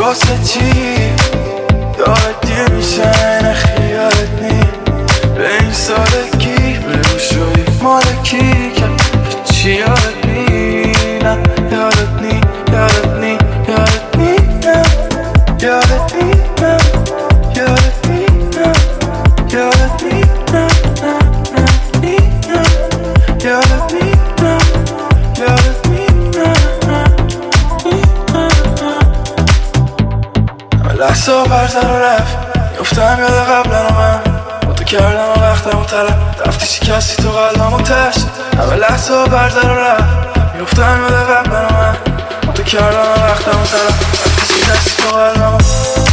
واسه چی یاد دیر میشن خیالت نی به این سالگی بگو شدی مالکی که چی یادت نی نه یادت نی یادت نی یادت نی نه یادت نی نه یادت نی نه یادت نی نه نه نه نی نه یادت نی نه یادت نی نه لحظه و برزن و رفت میفتم یاد قبلن و من با تو کردم و وقتم و طلب رفتی شکستی تو قلبم و تشت همه لحظه و برزن و رفت میفتم یاد قبلن و من با تو کردم و وقتم و طلب رفتی شکستی تو قلبم و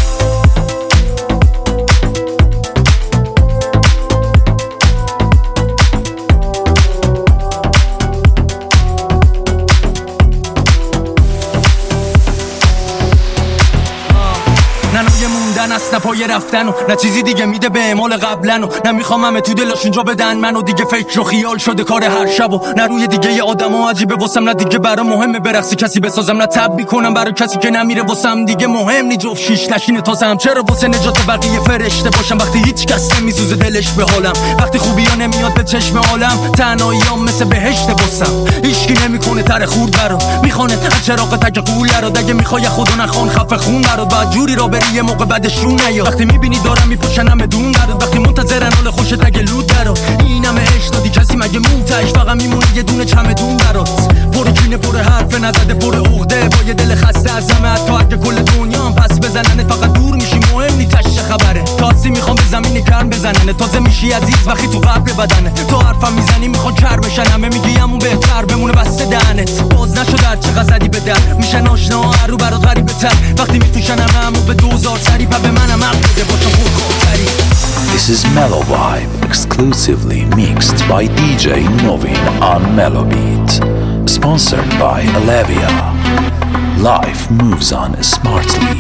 است نه پای رفتن و نه چیزی دیگه میده به اعمال قبلن و نه میخوام همه تو دلاشون جا بدن منو دیگه فکر و خیال شده کار هر شب و نه روی دیگه ی آدمو عجیبه واسم نه دیگه برا مهمه برقصی کسی بسازم نه تب میکنم برای کسی که نمیره واسم دیگه مهم نی جفت شیش نشینه تازم چرا واسه نجات بقیه فرشته باشم وقتی هیچ کس نمیسوزه دلش به حالم وقتی خوبیا نمیاد به چشم عالم تنهاییام مثل بهشت واسم هیچکی نمیکنه تر خورد برا میخونه از چراغ تک قول رو دیگه میخوای خدا نخوان خفه خون برات بعد جوری را بری یه موقع بعدشون نیا وقتی میبینی دارم میپوشنم بدون درد وقتی منتظرن حال خوشت اگه لود درو اینم عشق دادی کسی مگه موتش فقط میمونه یه دونه چمدون برات پر کینه پر حرف نزده پر عقده با یه دل خسته از همه حتی اگه کل دنیا پس بزننت فقط دور میشی مهم نی تشه خبره تاسی میخوام به زمین کرم بزننه تازه میشی عزیز وقتی تو قلب بدنه تو حرفم میزنی میخواد کر بشن همه میگی همون بهتر بمونه بسته دهنت باز نشده چقدر زدی به در میشن آشنا رو برات غریبه تر وقتی میفروشن همو به 2000 سری پا به منم عقل بده باشم خودخوابتری. This is Mellow Vibe, exclusively mixed by DJ Novin on Mellowbeat. Sponsored by Alevia. Life moves on smartly.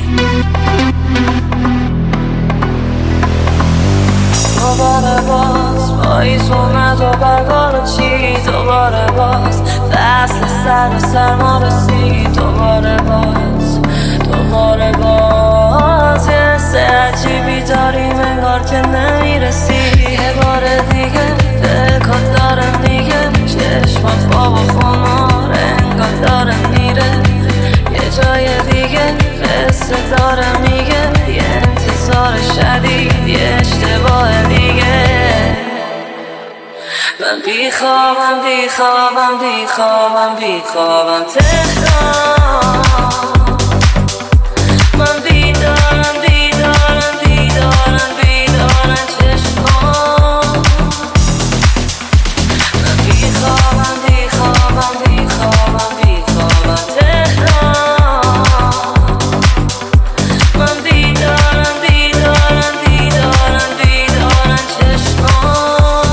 دوباره باز پاییز اومد و برگار چی دوباره باز فصل سر و سرما رسید دوباره باز یه حس عجیبی داریم انگار که نمیرسی یه بار دیگه دلکات داره میگه چشمات بابا خمار انگار داره میره یه جای دیگه قصه داره میگه یه انتظار شدید یه اشتباه دیگه من بیخوابم تهران من بیدارم چشمان من بیخوابم تهران من بیدارم چشمان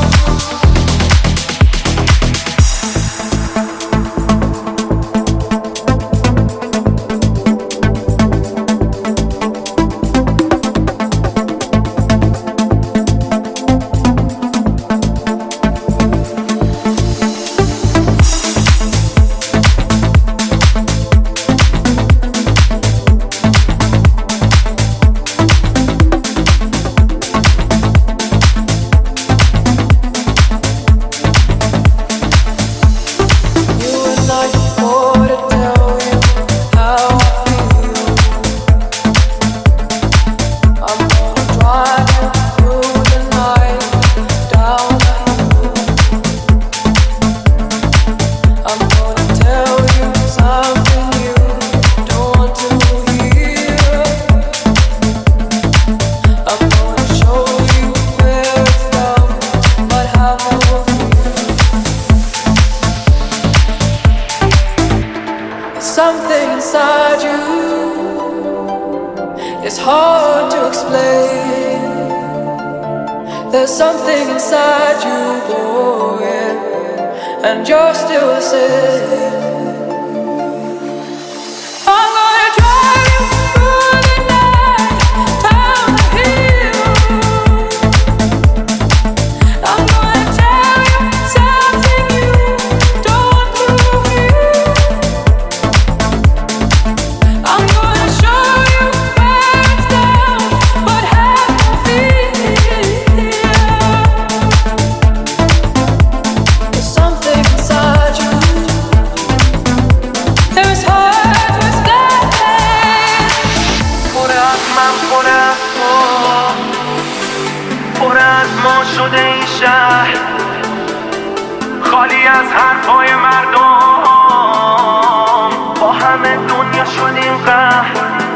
Something inside you is hard to explain. There's something inside you, boy, and you're still the same. I'm gonna drive you through the night, down the hill. I'm gonna tell you something you don't believe. I'm gonna show you شده این شهر، خالی از حرفای مردم، با همه دنیا شدیم قهر.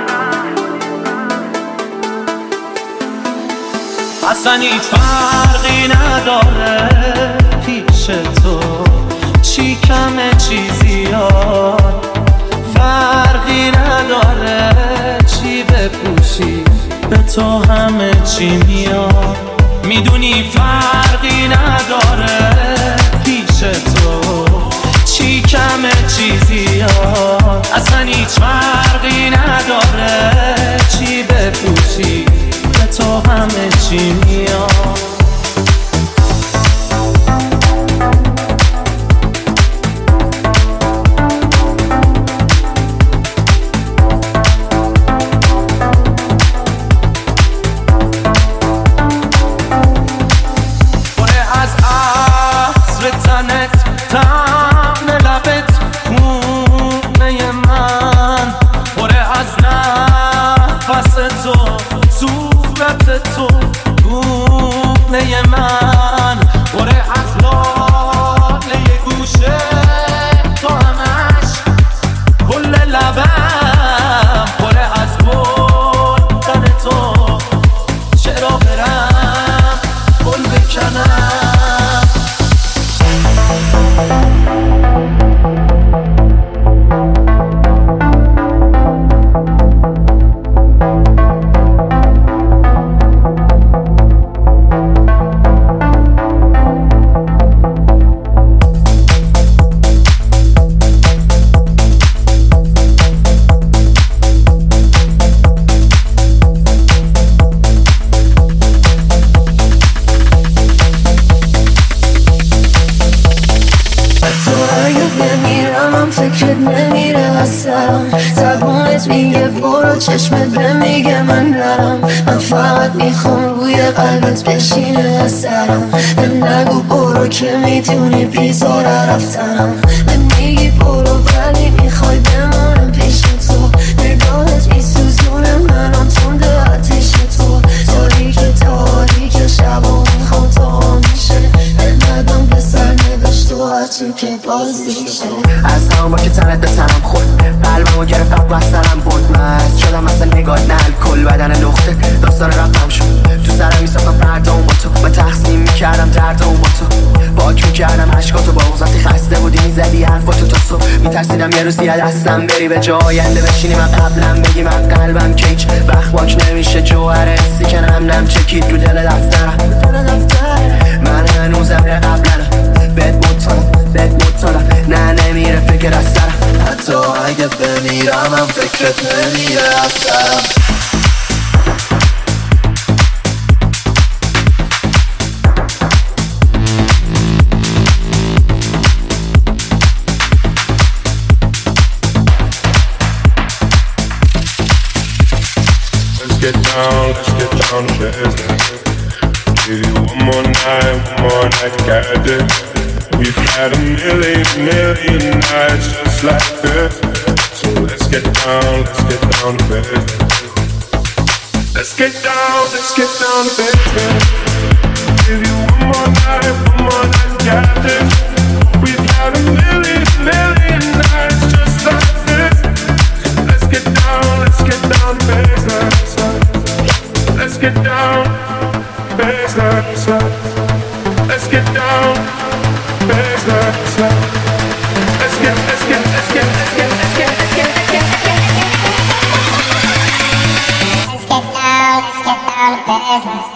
اصلا هیچ فرقی نداره پیش تو، چی کمه چی زیاد، فرقی نداره چی بپوشی، به تو همه چی میاد. میدونی فرقی نداره پیش تو، چی کمه چی زیاد، اصلا هیچ فرقی نداره چی بپوشی، به تو همه چی میاد. تو گونه من بره از لاله گوشه، تو همش کل لبم بره از گلدن تو، چرا برم گل بکنم. چشمت نمیگه من نرم، من فقط میخوام روی قلبت بشینه از سرم. من نگو برو که میتونی بیزاره رفتنم، من میگی برو ولی میخوای بمونم پیش تو. نگاهت میسوزونه منم تنده آتیش تو، تاریک شبا میخوام تا میشه ندم به سر نوشت و هرچی که بازیشه. از همون با که تنت به تنم خورد، قلبمو گرفت قبل از سرم برد، مست شدم مثل نگاه نل کل بدن لخته، داستان رفتم شد تو سرم میساختم پردام با تو، من تقسیم میکردم دردام با تو، باک میکردم عشقاتو با وقتی خسته بودی میزدی حرفاتو تا صبح، میترسیدم یه روز یه دستم بری به جا آینده بشینی من قبلم بگی من قلبم که هیچ وقت باک نمیشه جوهر حسی که نم چکید رو دل دفترم. من هنوزم یه قبلنم بهت مطالم نه نمیره فکر از سرم، حتی اگه بمیرم هم فکرت نمیره از سرم. Let's get down to business. Give you one more night, got this. We've had a million nights just like this. So let's get down to business. Let's get down to business. Give you one more night, got this. We've had a million nights just like this. Let's get down to business. Let's get down to business. Let's get down to business. Let's get down to business.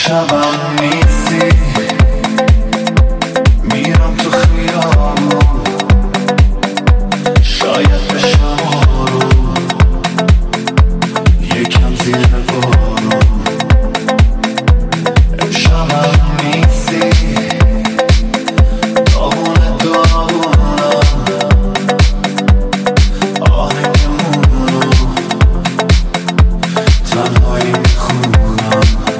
امشبم نیستی میرم تو خیابون شاید بشم آروم یکم زیر بارون امشبم نیستی داغونه داغونم آهنگمونو تنهایی میخونم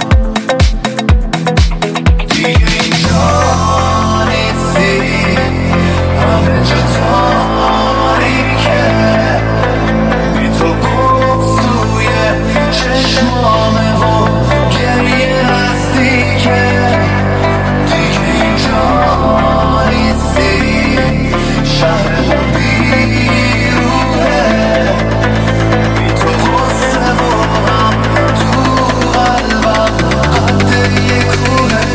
دیگه اینجا نیستی همه جا تاریکه بی تو گفت توی چشمامه و گریه هستی که دیگه اینجا نیستی شهرمون بیروحه بی تو غصه و غم تو قلبم قد یک کوه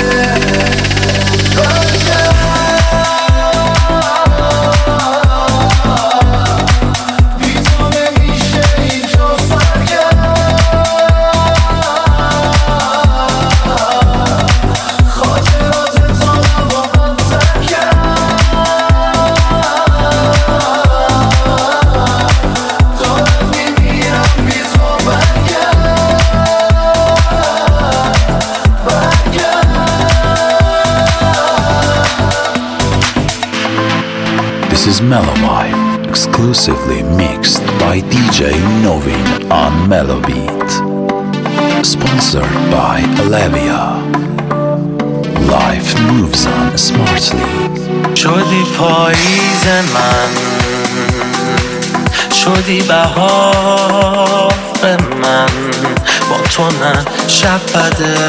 بی تو نمیشه اینجا سرگرم خاطرات تا با من ترکم دارم میمیرم بی تو برگرم This is Mellow Vibe, exclusively mixed by DJ Novin on Mellow Beat. Sponsored by Alevia. Life moves on smartly. شدی پاییز من شدی بهار من با تو نه شب بده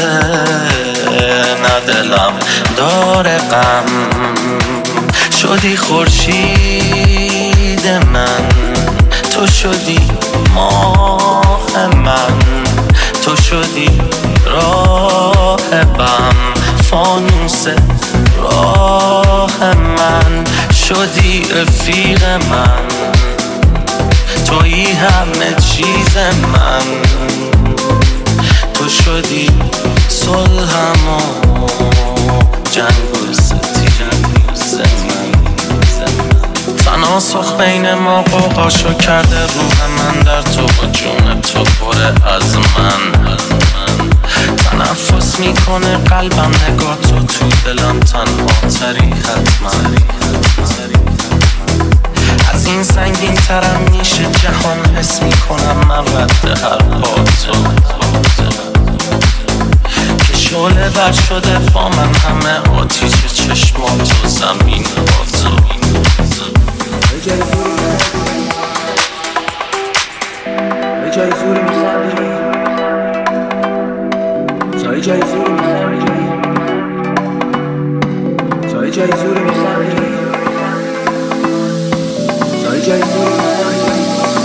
نه دلم داره غم شدی خورشید من تو شدی ماه من تو شدی راه بم فانوس راه من شدی رفیق من تویی همه چیز من تو شدی صلحم و جنگ و تناسخ بین ما قوقاشو کرده روح من در تو و جون تو پره از من تنفس میکنه قلبم نگاه تو دلم تنها تری حتما از این سنگین ترم میشه جهان حس میکنم من رد هر پا تو که شعله ور شده با من همه آتیش چشمات و زمین با تو یه جای زوری میخندی تا یه جای زوری میخندی تا یه جای زوری میخندی تا یه جای زوری میخندی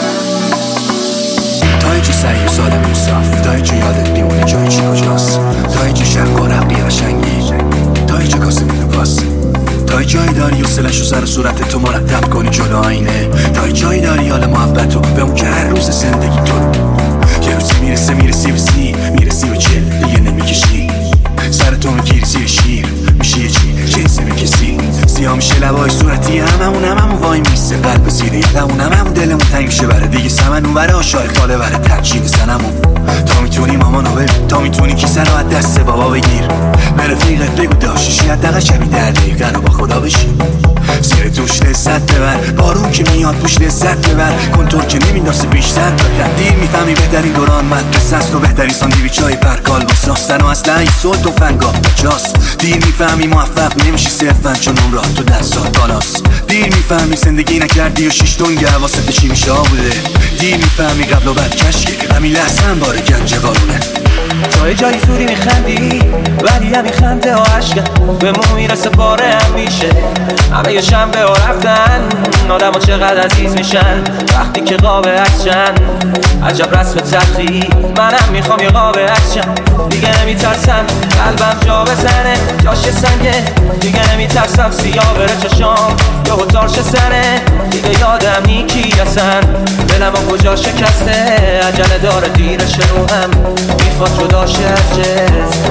تا اینجا سعی و سالم صاف تا اینجا یادت میمونه جای چی کجاست تا اینجا شرق و رقی قشنگی تا اینجا کاسه میدو کاست تا جایی داری و سلش و سر صورت تو مرتب کنی جلو آینه تا جایی داری حال محبت و به اون که هر روز زندگی تو یه روزی میرسی به چل دیگه نمیکشی سر تو میگیری زیر شیر میشه یه چی جنسه میکسی سیاه میشه لبای صورتی هممون وای میسته قلب زیره یادمون هممون دلمون تنگ شه بره دیگه سمن اون بره آشای خاله بره ترچید زنمون تا میتونی مامانو ببین تا میتونی کیسه رو از دست بابا بگیر به رفیقت بگو داشتشی حداقل شبی در دقیقه رو با خدا بشی زیر دوش لذت ببر بارون که میاد پوش لذت ببر کنتور که نمینداسه بیشتر بخن دیر میفهمی بهترین دوران مدرسه است و بهترین ساندویچای پرکال با ساستن و اصلا این صوت و فنگاه بچاست دیر میفهمی موفق نمیشی صرفا چون اون راه تو دستات بالاست دیر میفهمی زندگی نکردی و 6 دنگ حواست چی میشه بوده دیر میفهمی قبل و بعد کشکی همین لحظه هم باره گنج قانونه تا یه جایی زوری میخندی ولی همین خنده ها عشقه به مو میرسه باره هم میشه همه یه شنبه ها رفتن آدم ها چقدر عزیز میشن وقتی که قاب عکسشن عجب رسم تلخی منم میخوام یه قاب عکسشن دیگه نمیترسم قلبم جا بزنه جاش سنگه دیگه نمیترسم سیاه بره چشام یا تارش سنه دیگه یادم نیکی اصلا دلم و کجا شکسته عجله داره دیرش روحم میخواد جداشه از جسم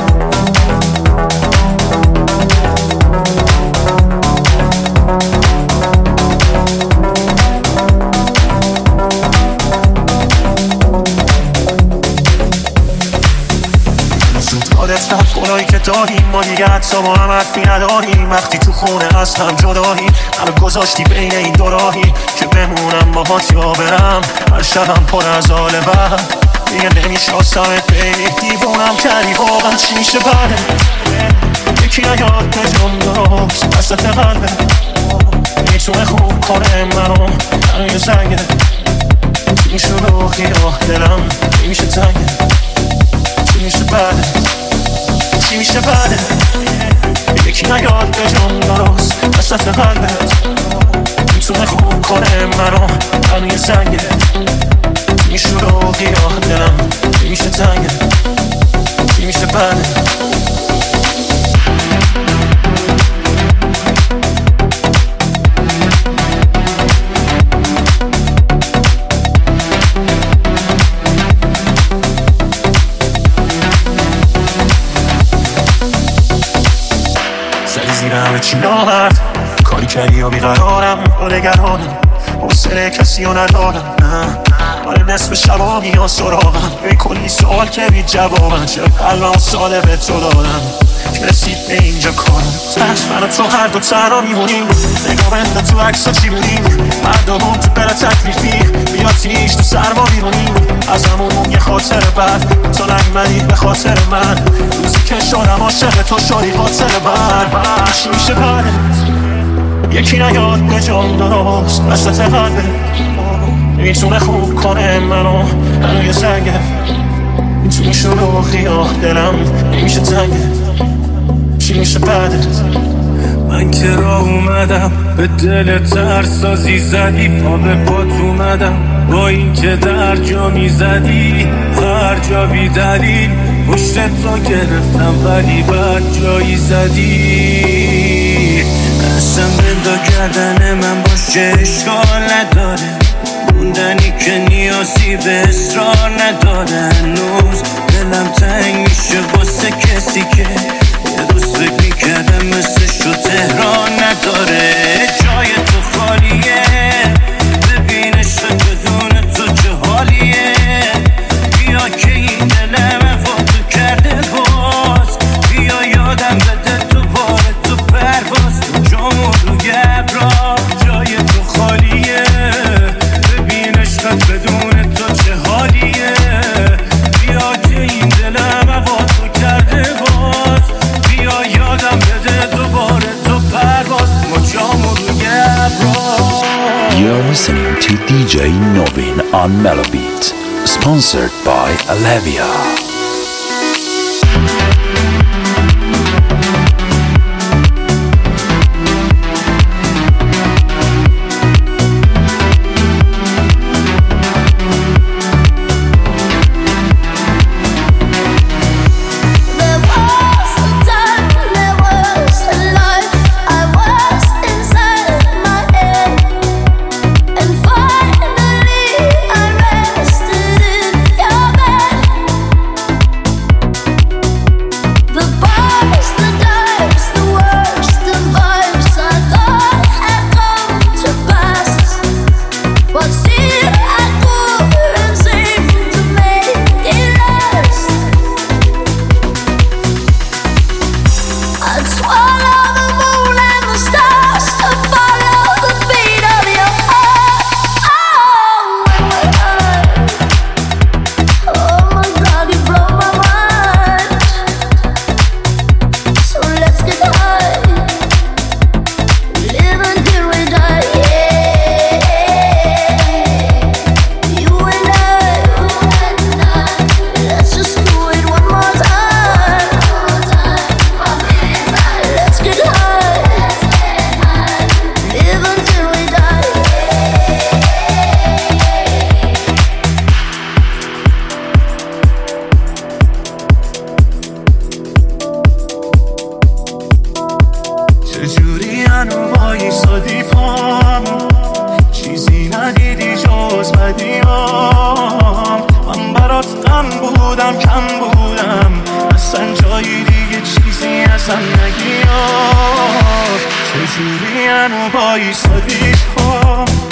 یادت رفت خدایی که داریم ما دیگه حتی با هم حرفی نداریم وقتی تو خونه از هم جداییم منو گذاشتی بین این دو راهی که بمونم باهات یا برم هر شبم پر از حال بد دیگه نمیشناسمت بیبی دیوونم کردی واقعا چی میشه بعدت یکی نیاد به جون درست وسط قلبت میتونه خوب کنه منو یه زنگه چی میشه روحی آه دلم چی میشه تنگه چی میشه بعدت چی میشه بعدت یکی نیاد به جون درست وسط قلبت میتونه خوب کنه منو یه زنگه چی میشه روحی آه دلم چی میشه تنگه چی میشه بعدت همه چی نامرد کاری کردی یا بیقرارم و نگرانم حوصله کسی رو ندارم آره نصف شبا میان سراغم به کلی سوال که بی جوابم چرا قلبم ساله به تو دادم که رسید به اینجا کارم تشت من و تو هر دو تنها میمونیم نگاه بنده تو عکس ها چی بودیم هر دومون تو بره تکلیفی بیا تیش تو سرما بیرونیم از همون یه خاطر بعد تو نگمدی به خاطر من روزی که شدم عاشق تو شدی خاطر من چی میشه بعدت یکی نیاد به جان درست وسط قلبت میتونه خوب کنه منو یه زنگه میتونه شروع خیاه دلم نمیشه تنگه چی میشه بعدت من که راه اومدم به دل ترسازی زدی پا به پات اومدم با این که در جا میزدی هر جا بی دلیل پشت تو گرفتم ولی بعد جایی زدی قسم بندا گردن من باشه اشکال نداره موندنی که نیازی به اصرار نداره هنوز دلم تنگ میشه واسه کسی که یه روز فکر میکردم مثلش رو تهران نداره جای تو خالیه ببین عشق بدون تو چه حالیه بیا که این دلم وفاتو کرده باز بیا یادم بده تو بار تو پرواز تو جامو روی ابرا جای تو خالیه ببین عشقت بدون تو چه حالیه بیا که این دلم وفاتو کرده باز بیا یادم بده دوباره تو پرواز ما جامو روی ابرا. You're listening to DJ Novin on Melobeat, sponsored by Alevia. خودم کم بودم، اصلا جایی دیگه چیزی ازم نگیاد. چجوری هنو بایستادی پا